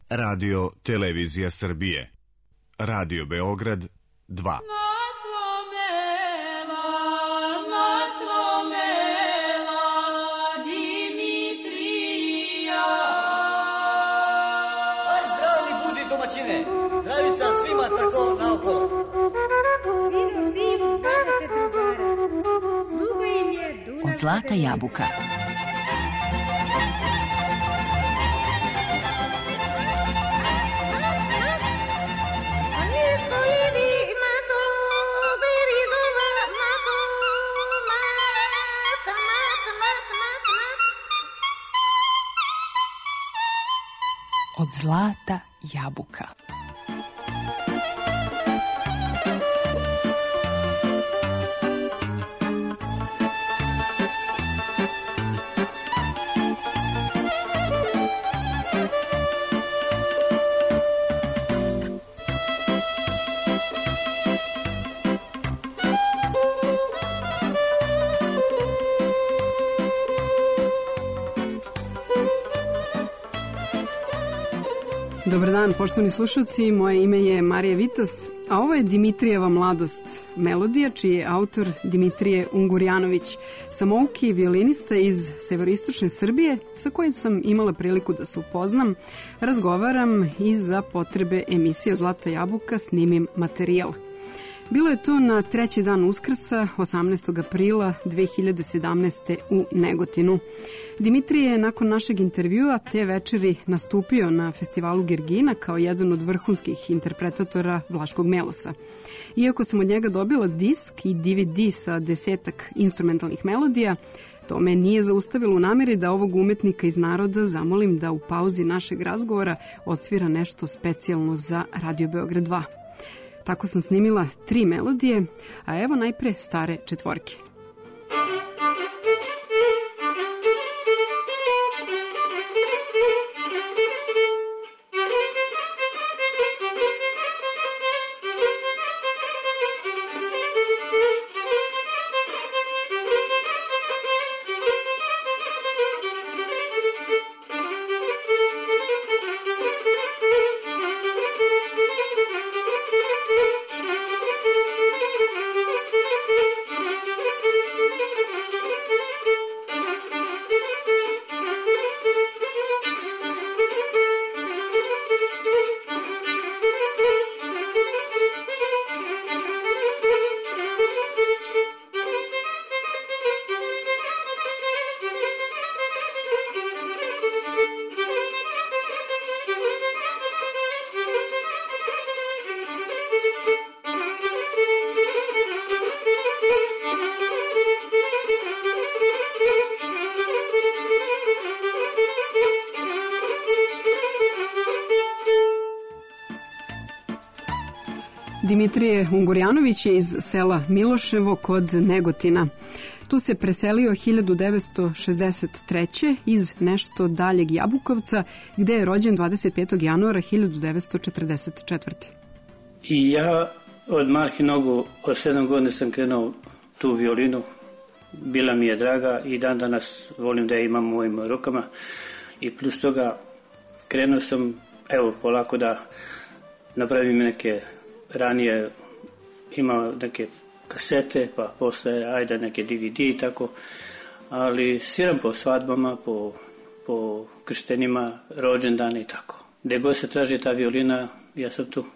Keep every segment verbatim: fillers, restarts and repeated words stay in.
Radio Televizija Srbije. Radio Beograd dva. Zdravica svima tako naokolo. Vino, vino, dvadeset drugara. Sluga im je Dunav. Od Zlata jabuka. Od Zlata jabuka. Dobar dan, poštovani slušalci, moje ime je Marija Vitas, a ovo je Dimitrijeva mladost, melodija čiji je autor Dimitrije Ungurjanović, samouki violinista iz severoistočne Srbije sa kojim sam imala priliku da se upoznam, razgovaram i za potrebe emisije Zlata jabuka snimim materijal. Bilo je to na treći dan Uskrsa, osamnaestog aprila dve hiljade sedamnaeste. u Negotinu. Dimitrije je nakon našeg intervjua te večeri nastupio na festivalu Gergina kao jedan od vrhunskih interpretatora Vlaškog melosa. Iako sam od njega dobila disk i D V D sa desetak instrumentalnih melodija, to me nije zaustavilo u nameri da ovog umetnika iz naroda zamolim da u pauzi našeg razgovora odsvira nešto specijalno za Radio Beograd dva. Tako sam snimila tri melodije, a evo najpre stare četvorke. Dimitrije Ungurjanović je iz sela Miloševo kod Negotina. Tu se preselio hiljadu devetsto šezdeset treće. iz nešto daljeg Jabukovca, gde je rođen dvadeset petog januara hiljadu devetsto četrdeset četvrte. I ja od malih nogu, od sedam godina sam krenuo tu violinu. Bila mi je draga i dan danas volim da je imam u mojim rukama. I plus toga krenuo sam, evo, polako da napravim neke, ranije imao neke kasete, pa posle ajde neke D V D i tako, ali sviram po svadbama, po, po krštenima, rođendane i tako. Gde god se traži ta violina, ja sam tu.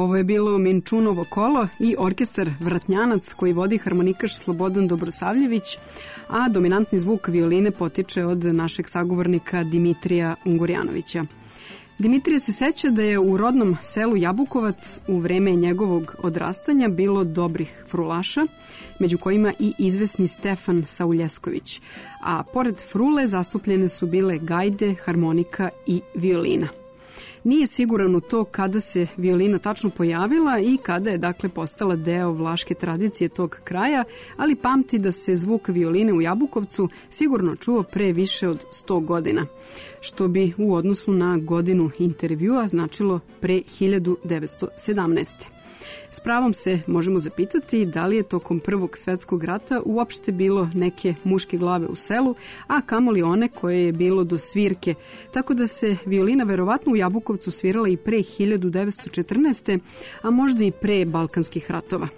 Ovo je bilo Minčunovo kolo i orkestar Vratnjanac koji vodi harmonikaš Slobodan Dobrosavljević, a dominantni zvuk violine potiče od našeg sagovornika Dimitrija Ungurjanovića. Dimitrije se seća da je u rodnom selu Jabukovac u vreme njegovog odrastanja bilo dobrih frulaša, među kojima i izvesni Stefan Sauljesković, a pored frule zastupljene su bile gajde, harmonika i violina. Nije siguran u to kada se violina tačno pojavila i kada je dakle postala deo vlaške tradicije tog kraja, ali pamti da se zvuk violine u Jabukovcu sigurno čuo pre više od sto godina, što bi u odnosu na godinu intervjua značilo pre hiljadu devetsto sedamnaeste. S pravom se možemo zapitati da li je tokom Prvog svetskog rata uopšte bilo neke muške glave u selu, a kamoli one koje je bilo do svirke, tako da se violina verovatno u Jabukovcu svirala i pre hiljadu devetsto četrnaeste. a možda i pre Balkanskih ratova.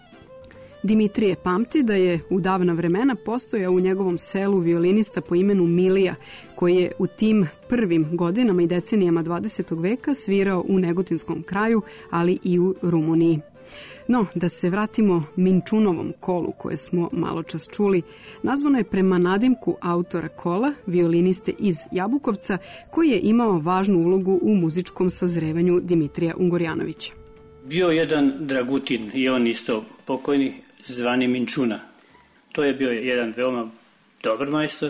Dimitrije pamti da je u davna vremena postojao u njegovom selu violinista po imenu Milija, koji je u tim prvim godinama i decenijama dvadesetog veka svirao u Negotinskom kraju, ali i u Rumuniji. No, da se vratimo Minčunovom kolu koje smo malo čas čuli, nazvano je prema nadimku autora kola, violiniste iz Jabukovca, koji je imao važnu ulogu u muzičkom sazrevanju Dimitrija Ungurjanovića. Bio jedan Dragutin i on isto pokojni, zvani Minčuna. To je bio jedan veoma dobar majstor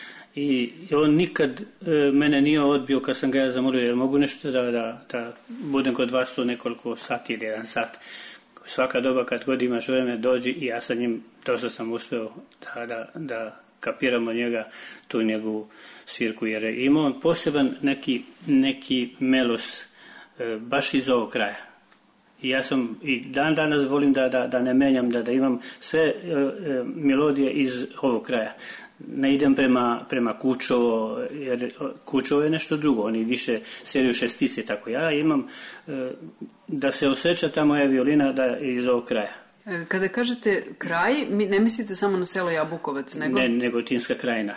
i on nikad e, mene nije odbio kad sam ga ja zamolio, jer mogu nešto da, da, da budem kod vas tu nekoliko sati ili jedan sat. Svaka doba kad god imaš vreme dođi i ja sa njim dosta sam uspeo da, da, da kapiramo njega, tu njegovu svirku, jer je imao on poseban neki, neki melos e, baš iz ovog kraja. I ja sam i dan danas volim da, da, da ne menjam, da, da imam sve e, e, melodije iz ovog kraja. Ne idem prema, prema Kučovo, jer Kučovo je nešto drugo, oni više seriju šestice, tako ja imam e, da se osjeća ta moja violina da je iz ovog kraja. Kada kažete kraj, ne mislite samo na selo Jabukovac, nego... Ne, Negotinska krajina.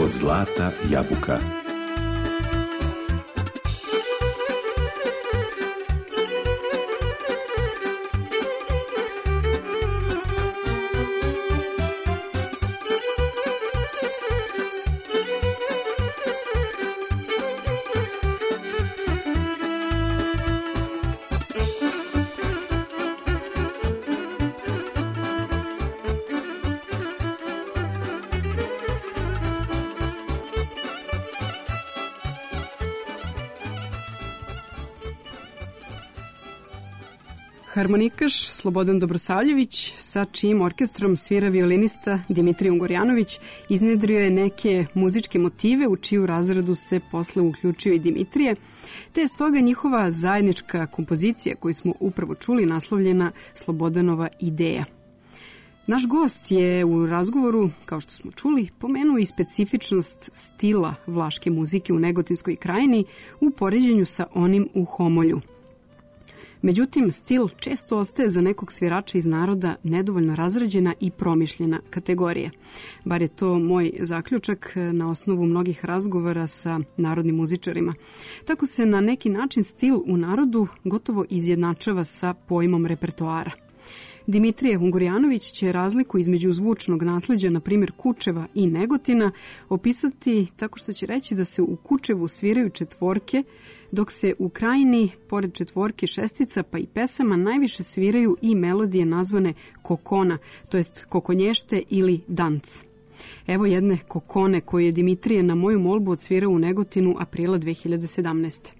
Od zlata jabuka. Harmonikaš Slobodan Dobrosavljević, sa čijim orkestrom svira violinista Dimitrije Ungurjanović, iznedrio je neke muzičke motive u čiju razradu se posle uključio i Dimitrije, te je stoga njihova zajednička kompozicija koju smo upravo čuli naslovljena Slobodanova ideja. Naš gost je u razgovoru, kao što smo čuli, pomenuo i specifičnost stila vlaške muzike u Negotinskoj krajini u poređenju sa onim u Homolju. Međutim, stil često ostaje za nekog svirača iz naroda nedovoljno razrađena i promišljena kategorija. Bar je to moj zaključak na osnovu mnogih razgovora sa narodnim muzičarima. Tako se na neki način stil u narodu gotovo izjednačava sa pojmom repertoara. Dimitrije Ungurjanović će razliku između zvučnog nasleđa, na primjer Kučeva i Negotina, opisati tako što će reći da se u Kučevu sviraju četvorke, dok se u Krajini, pored četvorke, šestica pa i pesama, najviše sviraju i melodije nazvane kokona, to jest kokonješte ili danc. Evo jedne kokone koju je Dimitrije na moju molbu odsvirao u Negotinu aprila dve hiljade sedamnaeste.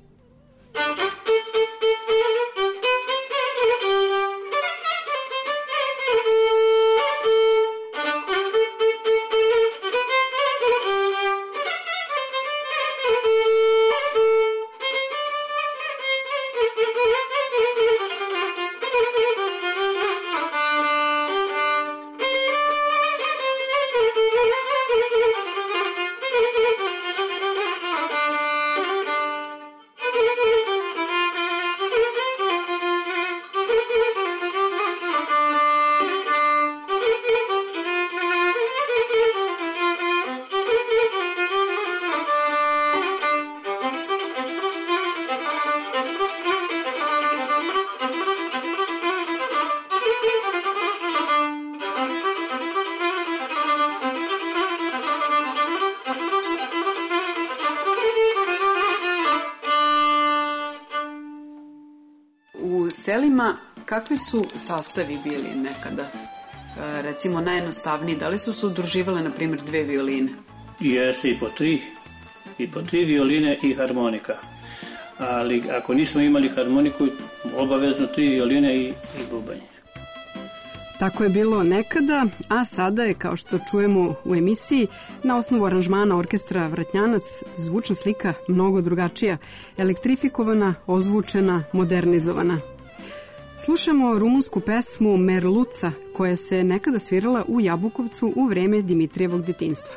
Selima, kakvi su sastavi bili nekada? E, recimo najjednostavniji, da li su se udruživale, na primjer, dve violine? Jeste i po tri, i po tri violine i harmonika. Ali ako nismo imali harmoniku, obavezno tri violine i, i bubanj. Tako je bilo nekada, a sada je, kao što čujemo u emisiji, na osnovu aranžmana orkestra Vratnjanac zvučna slika mnogo drugačija, elektrifikovana, ozvučena, modernizovana. Slušamo rumunsku pesmu Merluca, koja se nekada svirala u Jabukovcu u vreme Dimitrijevog detinjstva.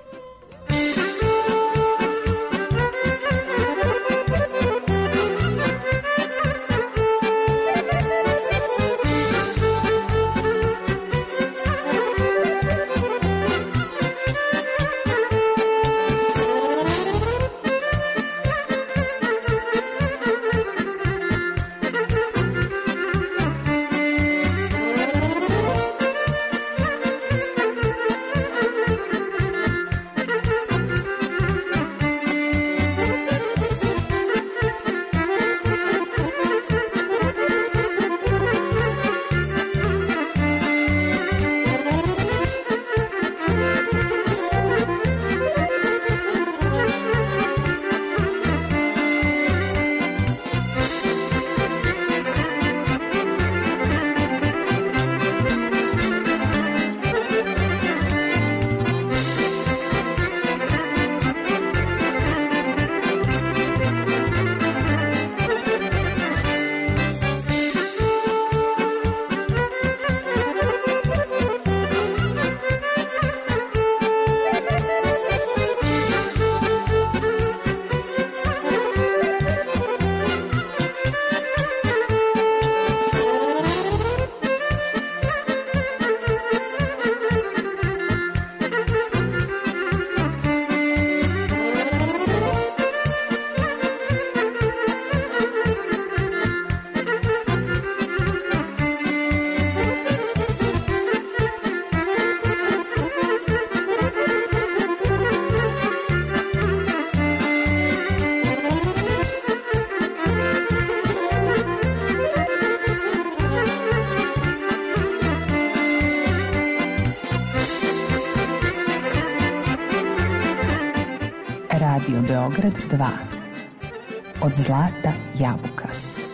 Radio Beograd dva. Od zlata jabuka.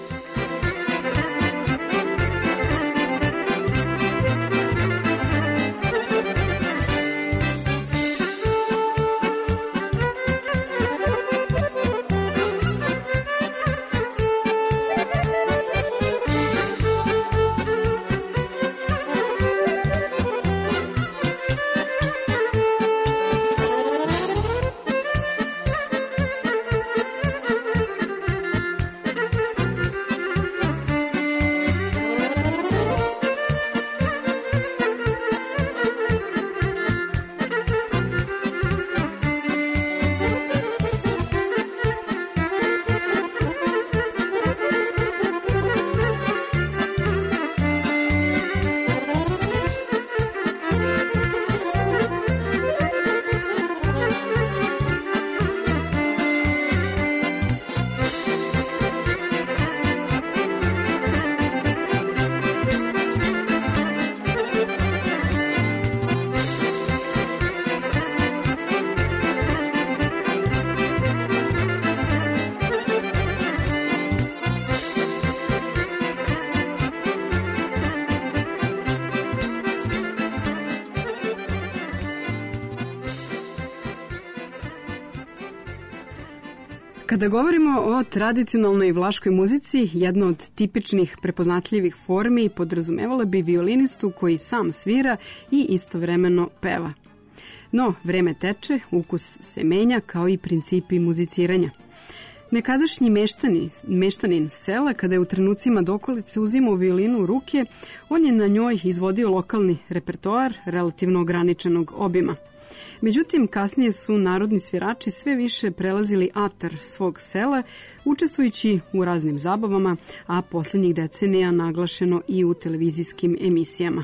Kada govorimo o tradicionalnoj vlaškoj muzici, jedna od tipičnih prepoznatljivih formi podrazumevala bi violinistu koji sam svira i istovremeno peva. No, vreme teče, ukus se menja kao i principi muziciranja. Nekadašnji meštani, meštanin sela, kada je u trenucima dokolice uzimao violinu u ruke, on je na njoj izvodio lokalni repertoar relativno ograničenog obima. Međutim, kasnije su narodni svirači sve više prelazili atar svog sela, učestvujući u raznim zabavama, a poslednjih decenija naglašeno i u televizijskim emisijama.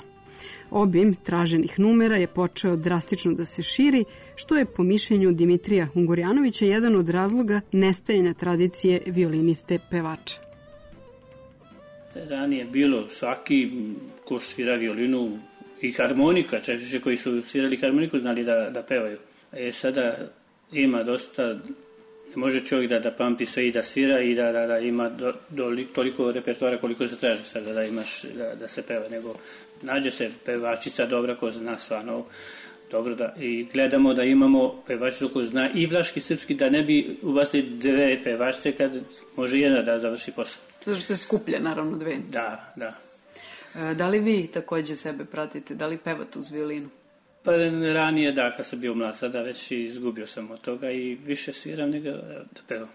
Obim traženih numera je počeo drastično da se širi, što je po mišljenju Dimitrija Ungurjanovića jedan od razloga nestajanja tradicije violiniste pevača. Ranije bilo svaki ko svira violinu i harmonika, češće koji su svirali harmoniku znali da, da pevaju. E, sada ima dosta, ne može čovjek da, da pamti sve i da svira i da, da, da ima do, do, toliko repertoara koliko se traži sada da imaš da, da se peva, nego nađe se pevačica dobra ko zna stvarno dobro da, i gledamo da imamo pevačicu ko zna i vlaški, srpski, da ne bi ubacili dve pevačice kad može jedna da završi posao. Zato što je skuplje, naravno, dve. Da, da. Da li vi takođe sebe pratite? Da li pevate uz violinu? Pa ranije da, kad sam bio mlad, sada već izgubio sam od toga i više sviram nego da pevam.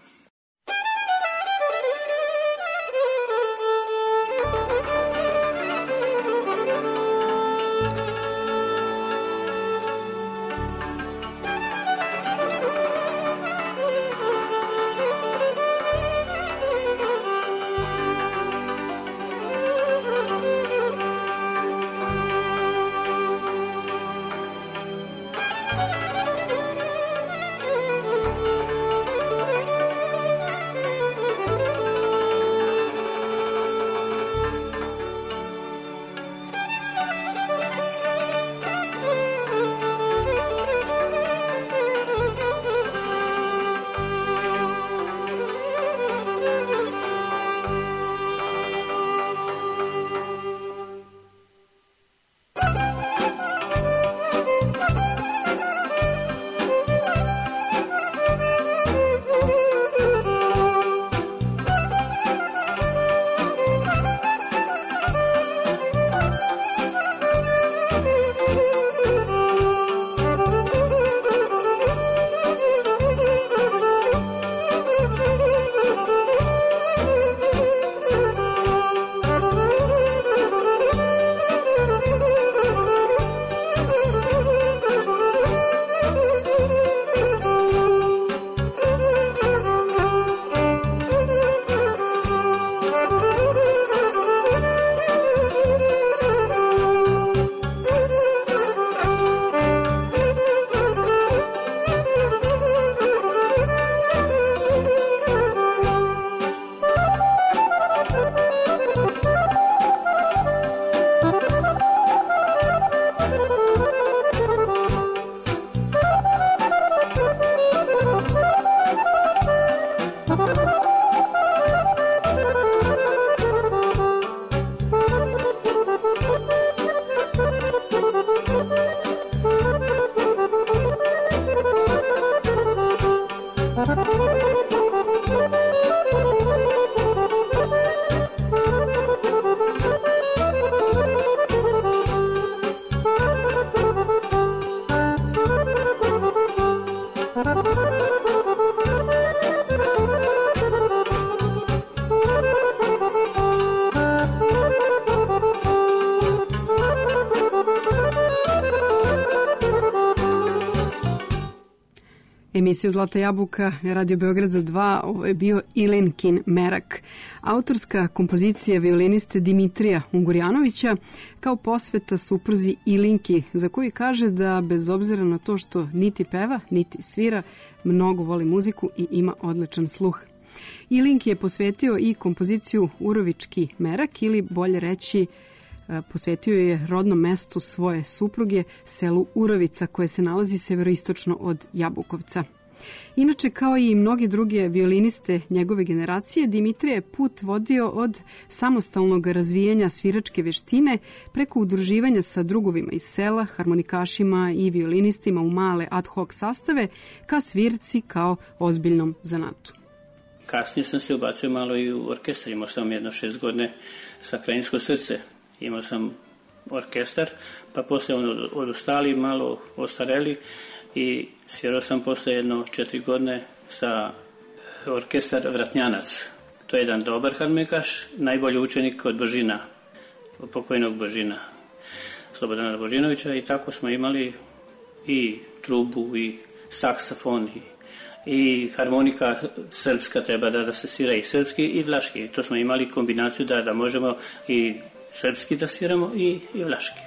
emisiju Zlata jabuka Radio Beograda dva, ovo je bio Ilinkin merak, autorska kompozicija violiniste Dimitrija Ungurjanovića kao posveta supruzi Ilinki, za koju kaže da bez obzira na to što niti peva, niti svira, mnogo voli muziku i ima odličan sluh. Ilinki je posvetio i kompoziciju Urovički merak, ili bolje reći posvetio je rodnom mestu svoje supruge, selu Urovica, koje se nalazi severoistočno od Jabukovca. Inače, kao i mnoge druge violiniste njegove generacije, Dimitrije je put vodio od samostalnog razvijanja sviračke veštine preko udruživanja sa drugovima iz sela, harmonikašima i violinistima u male ad hoc sastave, ka svirci kao ozbiljnom zanatu. Kasnije sam se ubacio malo i u orkestar, imao sam jedno šest godine sa Krajinsko srce. Imao sam orkestar, pa posle on odustali, malo ostareli i svirao sam posle jedno četiri godine sa orkestar Vratnjanac. To je jedan dobar harmonikaš, najbolji učenik od Božina, od pokojnog Božina, Slobodana Božinovića, i tako smo imali i trubu i saksofon i, i harmonika srpska, treba da, da se svira i srpski i vlaški. To smo imali kombinaciju da, da možemo i srpski da sviramo i, i vlaški.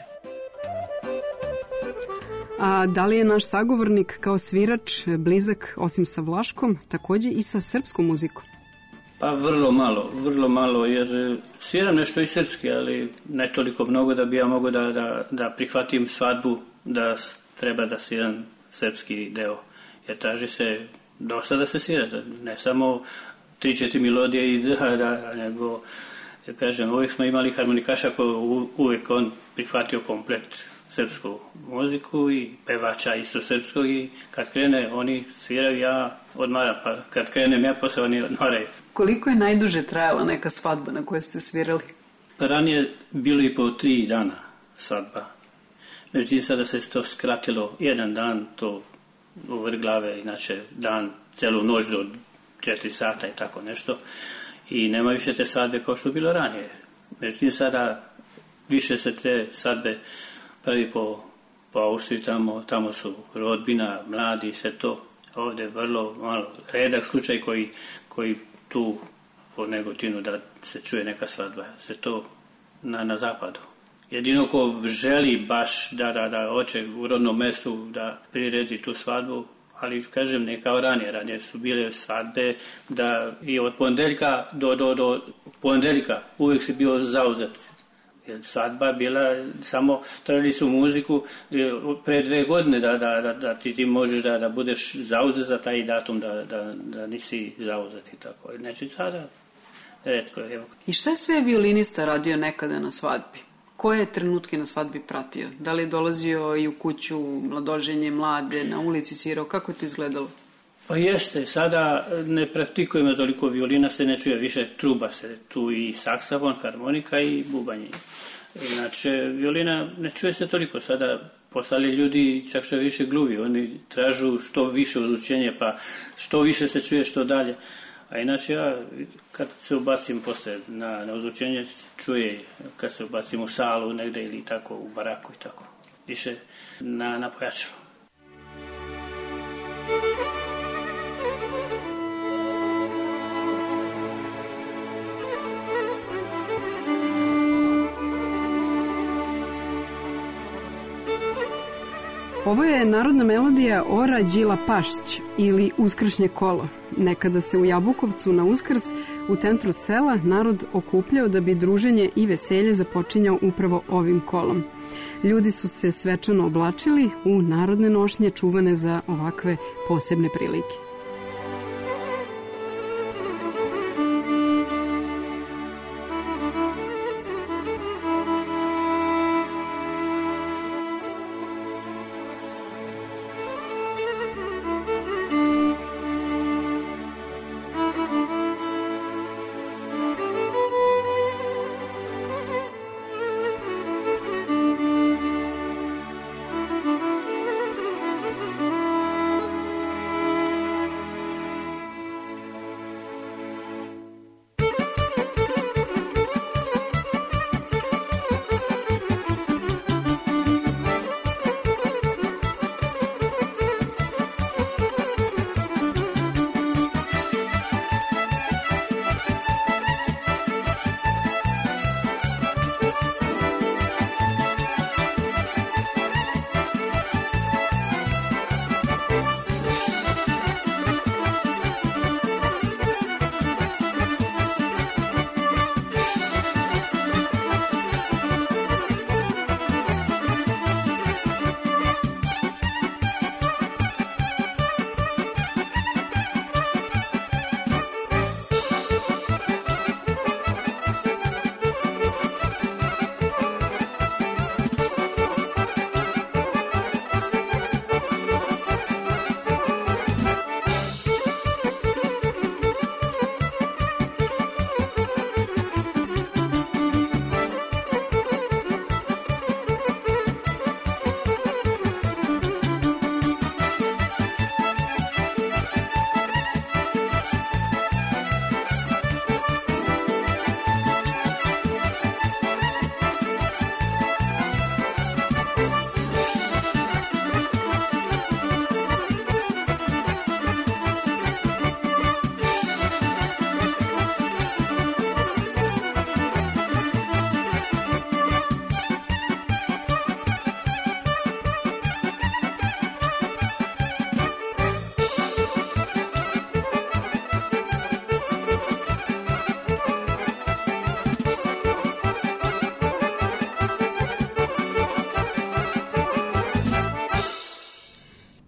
A da li je naš sagovornik kao svirač blizak, osim sa vlaškom, takođe i sa srpskom muzikom? Pa vrlo malo, vrlo malo, jer sviram nešto i srpski, ali ne toliko mnogo da bi ja mogao da, da, da prihvatim svadbu, da treba da sviram srpski deo. Jer traži se dosta da se svira, ne samo tri četiri melodije i da, da, nego... Ja kažem, uvijek smo imali harmonikaša koji uvijek on prihvatio komplet srpsku muziku i pevača isto srpskog, i kad krene oni sviraju, ja odmaram, pa kad krenem ja posle oni odmaraju. Koliko je najduže trajala neka svadba na kojoj ste svirali? Ranije bilo i po tri dana svadba. Međutim, sada se to skratilo jedan dan, to u vrh glave, inače dan, celu noć do četiri sata i tako nešto. I nema više te svadbe kao što je bilo ranije. Međutim, sada više se te svadbe pravi po, po Austriji, tamo, tamo su rodbina, mladi, sve to. Ovdje je vrlo malo redak slučaj koji, koji tu po Negotinu da se čuje neka svadba. Sve to na, na zapadu. Jedino ko želi baš da, da, da hoće u rodnom mestu da priredi tu svadbu, ali kažem, ne kao ranije, ranije su bile svadbe da i od ponedeljka do, do, do ponedeljka uvijek si bio zauzet. Jer svadba bila, samo tražili su muziku pre dve godine da, da, da, da ti, ti možeš da, da budeš zauzet za taj datum, da, da, da nisi zauzet i tako. Znači sada, retko. Evo. I šta je sve violinista radio nekada na svadbi? Koje je trenutke na svadbi pratio? Da li je dolazio i u kuću, mladoženje, mlade, na ulici svirao? Kako je to izgledalo? Pa jeste, sada ne praktikujemo toliko violina, se ne čuje više, truba se tu i saksofon, harmonika i bubanje. Inače, violina ne čuje se toliko, sada postali ljudi čak što više gluvi, oni tražu što više odučenje, pa što više se čuje, što dalje. A inače, ja kad se ubacim posle na, na ozučenje, čuje kad se ubacim u salu negde ili tako, u baraku i tako. Više na, na pojačalo. Ovo je narodna melodija Ora Đila Pašć ili Uskršnje kolo. Nekada se u Jabukovcu na Uskrs u centru sela narod okupljao da bi druženje i veselje započinjao upravo ovim kolom. Ljudi su se svečano oblačili u narodne nošnje čuvane za ovakve posebne prilike.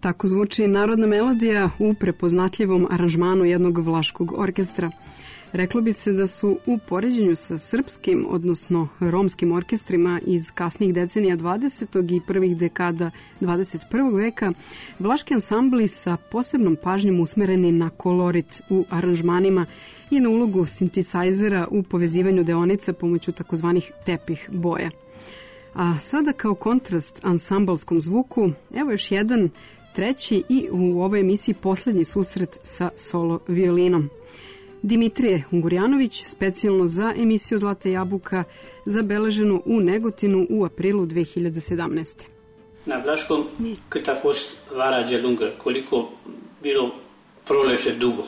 Tako zvuči narodna melodija u prepoznatljivom aranžmanu jednog vlaškog orkestra. Reklo bi se da su u poređenju sa srpskim, odnosno romskim orkestrima iz kasnijih decenija dvadesetog i prvih dekada dvadeset prvog veka, vlaški ansambli sa posebnom pažnjom usmereni na kolorit u aranžmanima i na ulogu sintisajzera u povezivanju deonica pomoću takozvanih tepih boja. A sada kao kontrast ansambalskom zvuku, evo još jedan, treći i u ovoj emisiji poslednji susret sa solo violinom. Dimitrije Ungurjanović, specijalno za emisiju Zlata jabuka, zabeleženo u Negotinu u aprilu dve hiljade sedamnaeste. Na vlaškom Ktafos Varađe Lunga, koliko bilo proleće dugo.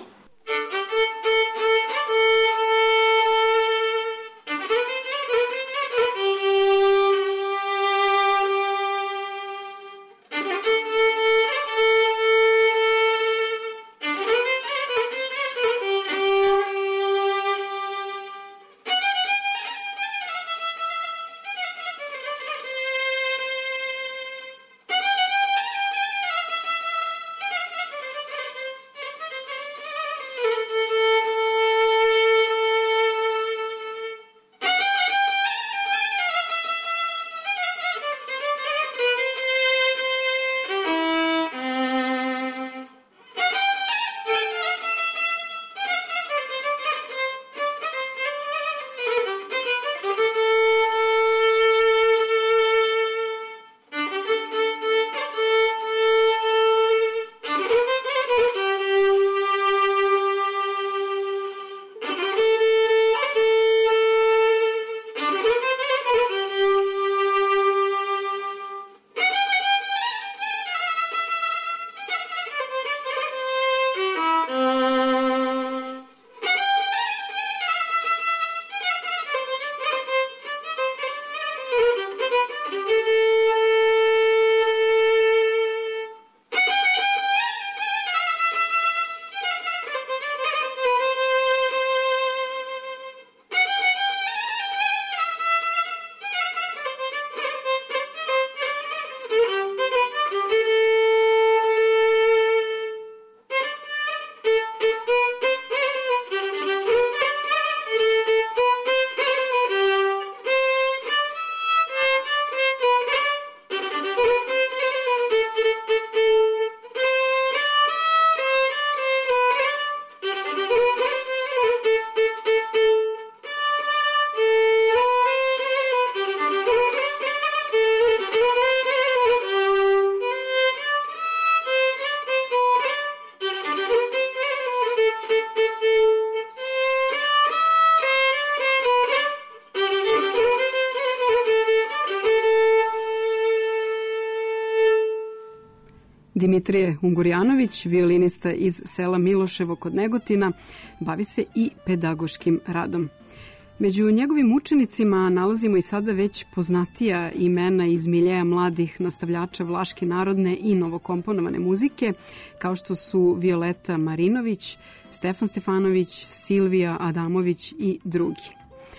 Dimitrije Ungurjanović, violinista iz sela Miloševo kod Negotina, bavi se i pedagoškim radom. Među njegovim učenicima nalazimo i sada već poznatija imena iz miljeja mladih nastavljača vlaške narodne i novokomponovane muzike, kao što su Violeta Marinović, Stefan Stefanović, Silvija Adamović i drugi.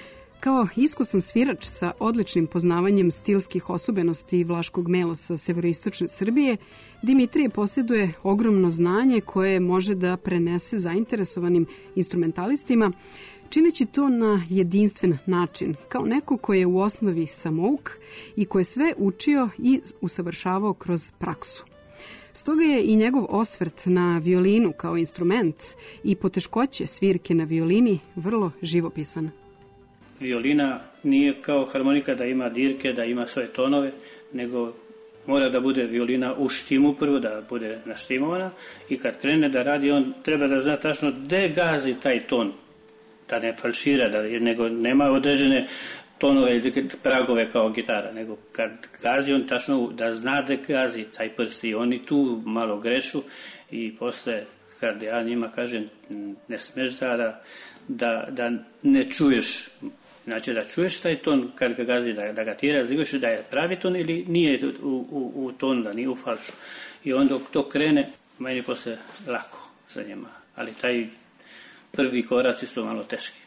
Kao iskusan svirač sa odličnim poznavanjem stilskih osobenosti vlaškog melosa severoistočne Srbije, Dimitrije posjeduje ogromno znanje koje može da prenese zainteresovanim instrumentalistima, čineći to na jedinstven način, kao neko koji je u osnovi samouk i koji je sve učio i usavršavao kroz praksu. Stoga je i njegov osvrt na violinu kao instrument i poteškoće svirke na violini vrlo živopisan. Violina nije kao harmonika da ima dirke, da ima svoje tonove, nego mora da bude violina u štimu prvo, da bude naštimovana i kad krene da radi, on treba da zna tačno gde gazi taj ton, da ne falšira, da, nego nema određene tonove ili pragove kao gitara, nego kad gazi on tačno da zna da gazi taj prst i oni tu malo grešu i posle kad ja njima kažem ne smeš da, da, da ne čuješ, znači da čuješ taj ton kad ga gazi, da, da ga ti razliš da je pravi ton ili nije u, u, u ton, da nije u falšu. I onda to krene, meni posle lako za njima, ali taj prvi koraci su malo teški.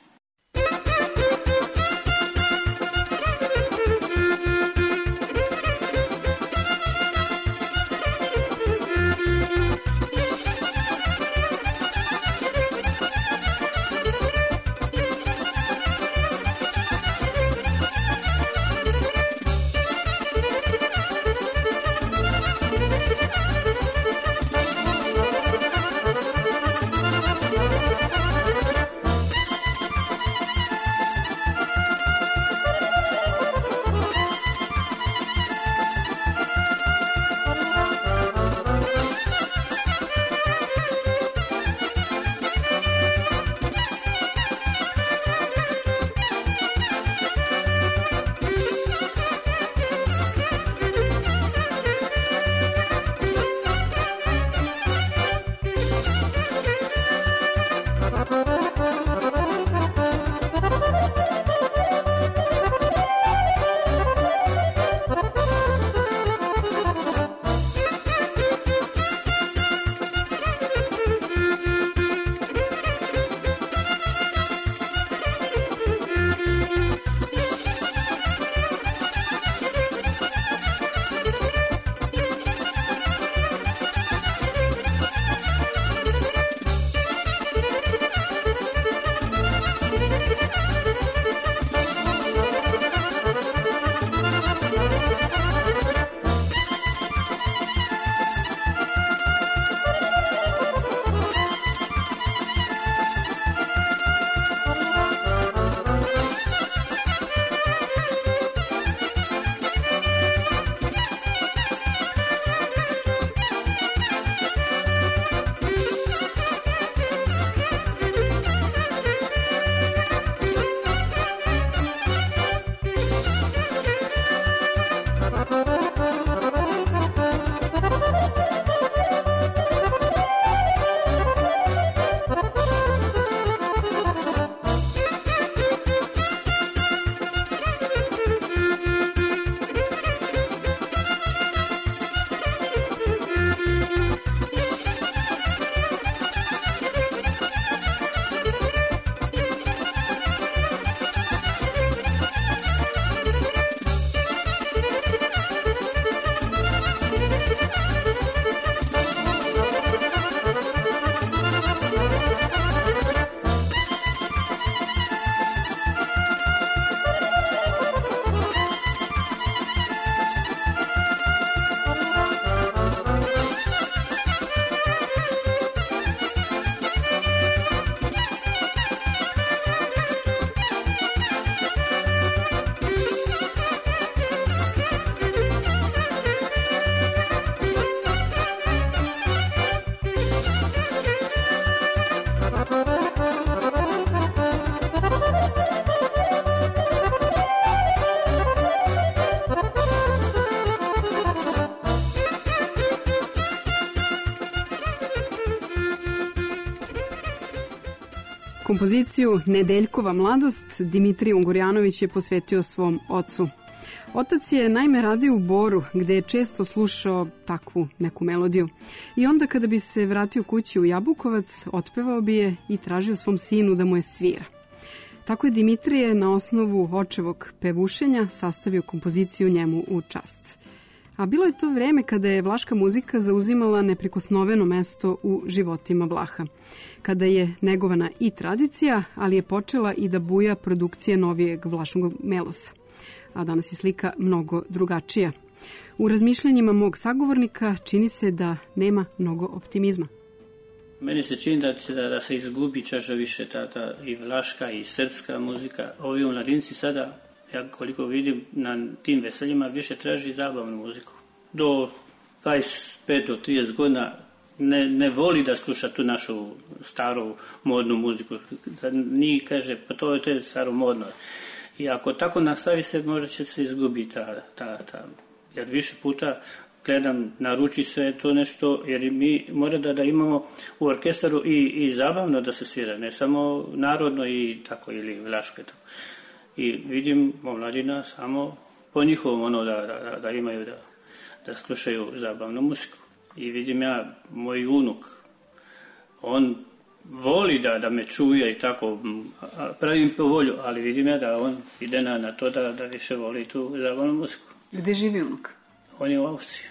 Kompoziciju Nedeljkova mladost Dimitrije Ungurjanović je posvetio svom ocu. Otac je naime radio u Boru, gde je često slušao takvu neku melodiju. I onda kada bi se vratio kući u Jabukovac, otpevao bi je i tražio svom sinu da mu je svira. Tako je Dimitrije na osnovu očevog pevušenja sastavio kompoziciju njemu u čast. A bilo je to vreme kada je vlaška muzika zauzimala neprikosnoveno mesto u životima Vlaha. Kada je negovana i tradicija, ali je počela i da buja produkcija novijeg vlašnog melosa. A danas je slika mnogo drugačija. U razmišljanjima mog sagovornika čini se da nema mnogo optimizma. Meni se čini da, da, da se izgubi čaša više ta, ta i vlaška i srpska muzika. Ovi omladinci sada, ja koliko vidim, na tim veseljima više traži zabavnu muziku. Do dvadeset pet do trideset godina ne, ne voli da sluša tu našu staru modnu muziku. Ni kaže, pa to je, to je staro modno. I ako tako nastavi se, možda će se izgubiti ta, ta, ta. Jer više puta gledam, naruči se to nešto, jer mi mora da, da imamo u orkestaru i, i zabavno da se svira, ne samo narodno i tako, ili vlaško. I vidim omladina samo po njihovom ono da, da, da imaju da, da slušaju zabavnu muziku. I vidim ja, moj unuk, on voli da, da me čuje i tako, pravim po volju, ali vidim ja da on ide na, na to da, da više voli tu zabavnu muziku. Gde živi unuk? On je u Austriji.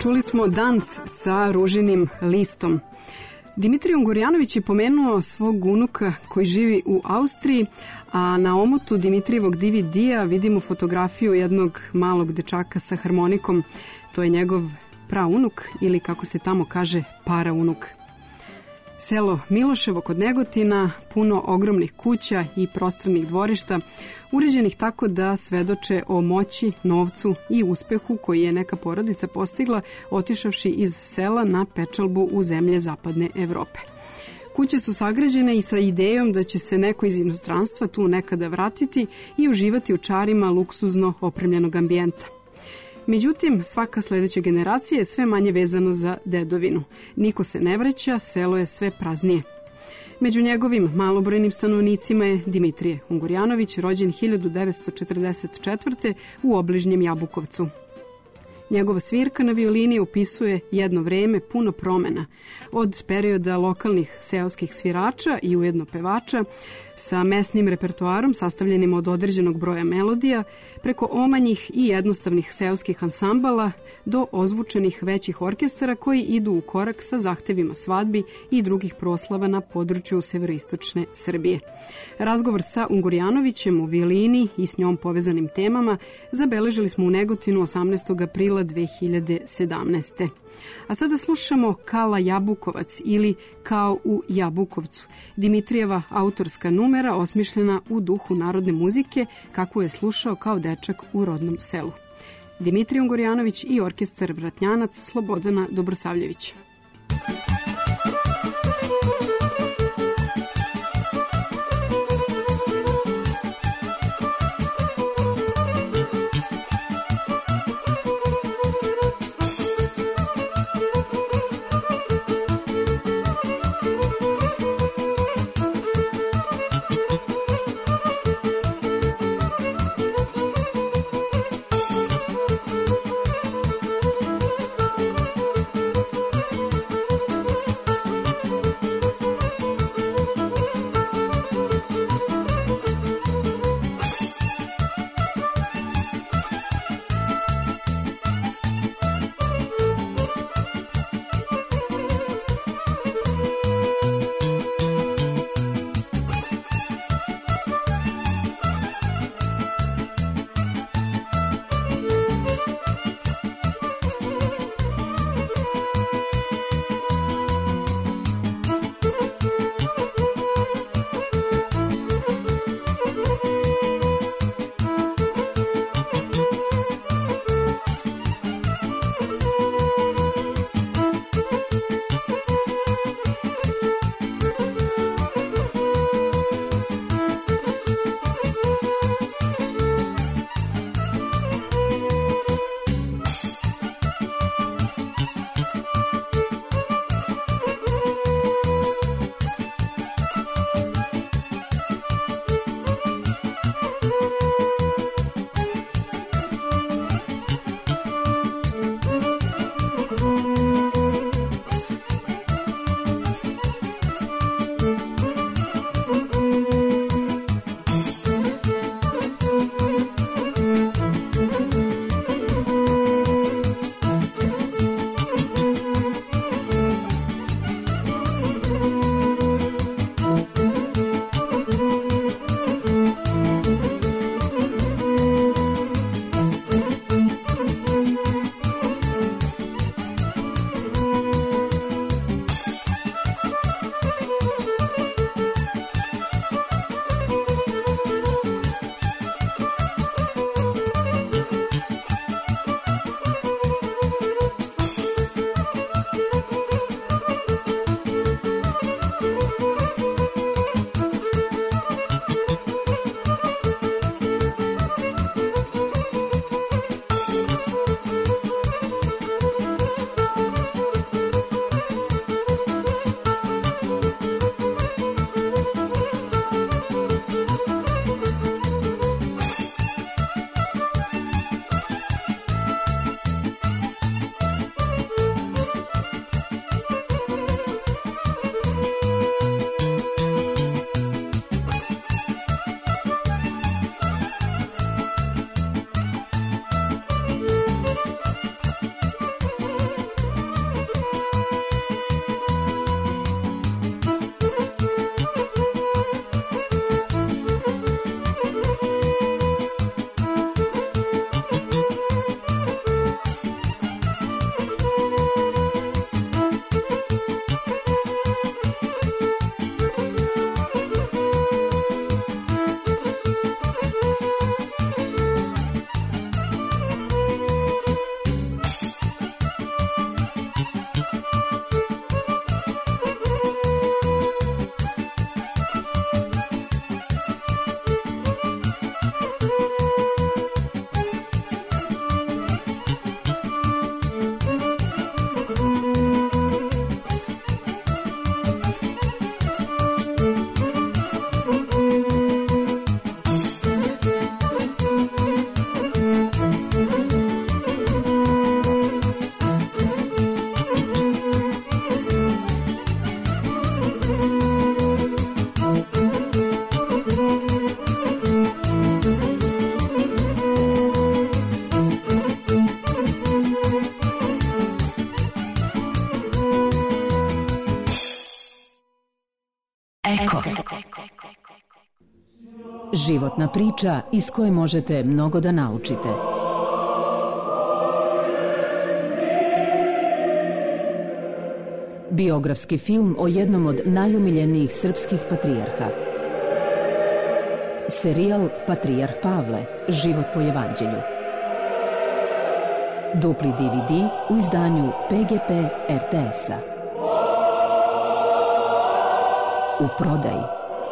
Čuli smo dans sa ružinim listom. Dimitrije Ungurjanović je pomenuo svog unuka koji živi u Austriji, a na omotu Dimitrijevog D V D-a vidimo fotografiju jednog malog dečaka sa harmonikom. To je njegov praunuk ili, kako se tamo kaže, paraunuk. Selo Miloševo kod Negotina, puno ogromnih kuća i prostranih dvorišta, uređenih tako da svedoče o moći, novcu i uspehu koji je neka porodica postigla otišavši iz sela na pečalbu u zemlje zapadne Evrope. Kuće su sagrađene i sa idejom da će se neko iz inostranstva tu nekada vratiti i uživati u čarima luksuzno opremljenog ambijenta. Međutim, svaka sledeća generacija je sve manje vezano za dedovinu. Niko se ne vraća, selo je sve praznije. Među njegovim malobrojnim stanovnicima je Dimitrije Ungurjanović, rođen hiljadu devetsto četrdeset četvrte. u obližnjem Jabukovcu. Njegova svirka na violini opisuje jedno vreme puno promena, od perioda lokalnih seoskih svirača i ujedno pevača sa mesnim repertoarom sastavljenim od određenog broja melodija, preko omanjih i jednostavnih seoskih ansambala do ozvučenih većih orkestara koji idu u korak sa zahtevima svadbi i drugih proslava na području severoistočne Srbije. Razgovor sa Ungurjanovićem o violini i s njom povezanim temama zabeležili smo u Negotinu osamnaestog aprila dve hiljade sedamnaeste. A sada slušamo Kala Jabukovac ili Kao u Jabukovcu, Dimitrijeva autorska numera osmišljena u duhu narodne muzike kakvu je slušao kao dečak u rodnom selu. Dimitrije Ungurjanović i orkestar Vratnjanac Slobodana Dobrosavljevića. Životna priča iz koje možete mnogo da naučite. Biografski film o jednom od najomiljenijih srpskih patrijarha. Serijal Patrijarh Pavle, život po evanđelju. Dupli D V D u izdanju P G P R T S-a. U prodaji.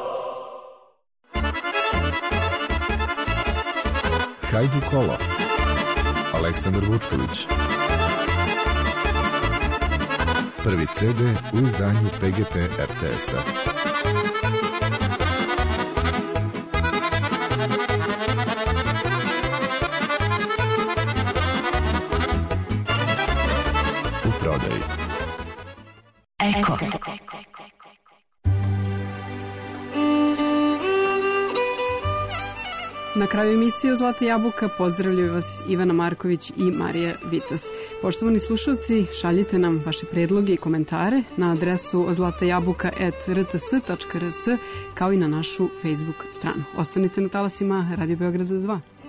Hajdu kolo. Aleksandar Vučković. Prvi C D u izdanju P G P R T S-a. U prodaji. Eko. Na kraju emisije Zlata jabuka pozdravljaju vas Ivana Marković i Marija Vitas. Poštovani slušalci, šaljite nam vaše predloge i komentare na adresu zlatajabuka at r t s tačka r s kao i na našu Facebook stranu. Ostanite na talasima Radio Beograda dva.